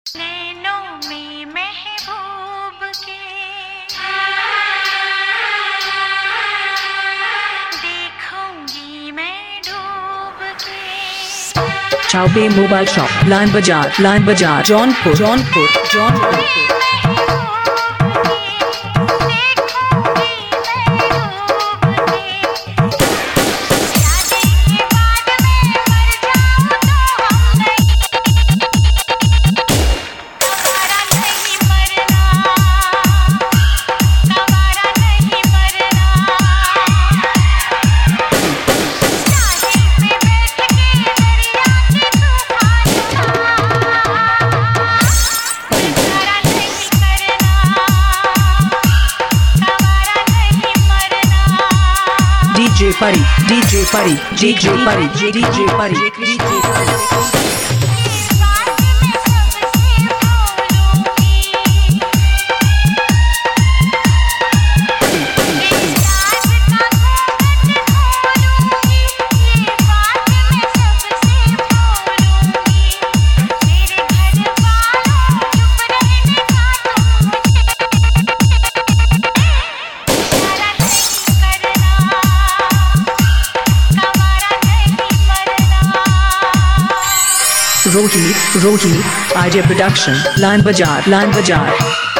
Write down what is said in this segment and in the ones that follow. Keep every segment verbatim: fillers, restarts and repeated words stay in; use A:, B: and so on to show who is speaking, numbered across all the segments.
A: नैनों में महबूब के देखूंगी मैं डूब के।
B: Chaubey mobile shop, Line Bazar, Line Bazar, Jaunpur, Jaunpur, Jaunpur. DJ Pari, DJ Pari, DJ Pari, DJ Pari, DJ Pari. Rohini, Rohini, Arya production, Line Bazar, Line Bazar.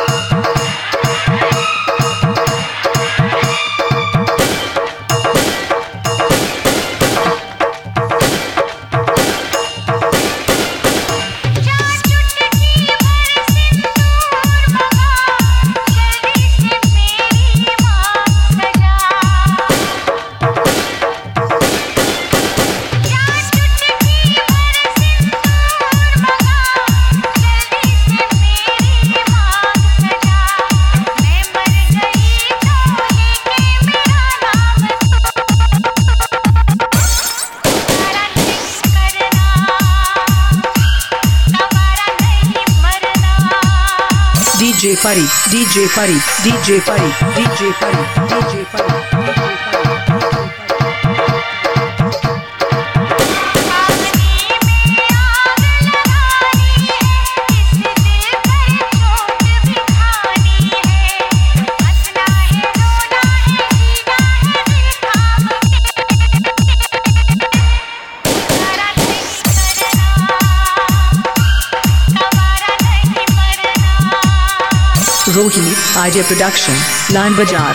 B: DJ Pari, DJ Pari, DJ Pari, DJ Pari, DJ Pari, DJ Pari. Rohini, Arya production, Line Bazar.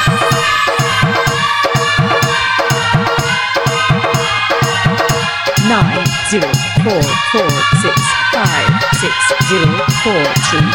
B: Nine zero four four six five six zero four three.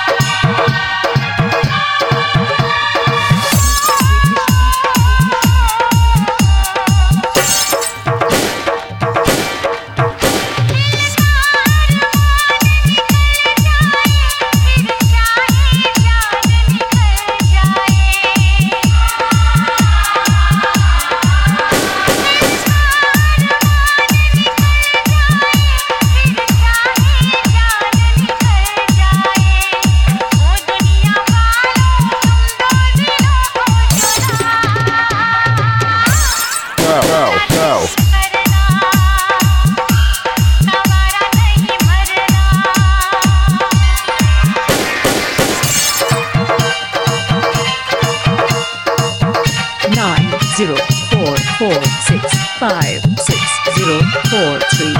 B: Zero four four six five six zero four three.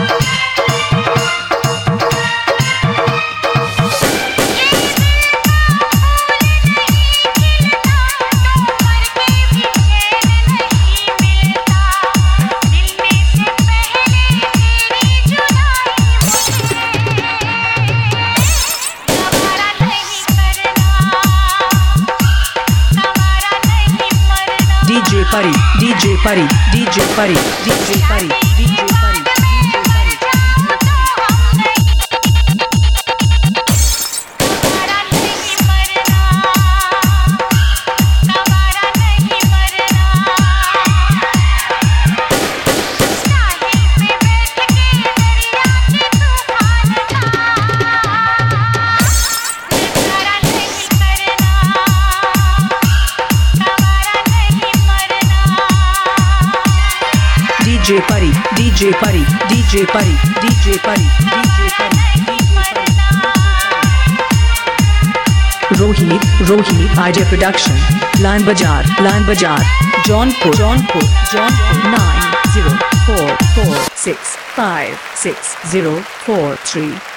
B: DJ Pari, DJ Pari, DJ Pari, DJ Pari, DJ Pari. DJ Pari, DJ Pari, DJ Pari, DJ Pari, DJ Pari, DJ Pari. Rohini, Rohini, I J Production, Line Bajar, Line Bajar, Jaunpur, Jaunpur, Jaunpur, nine zero four four six five six zero four three.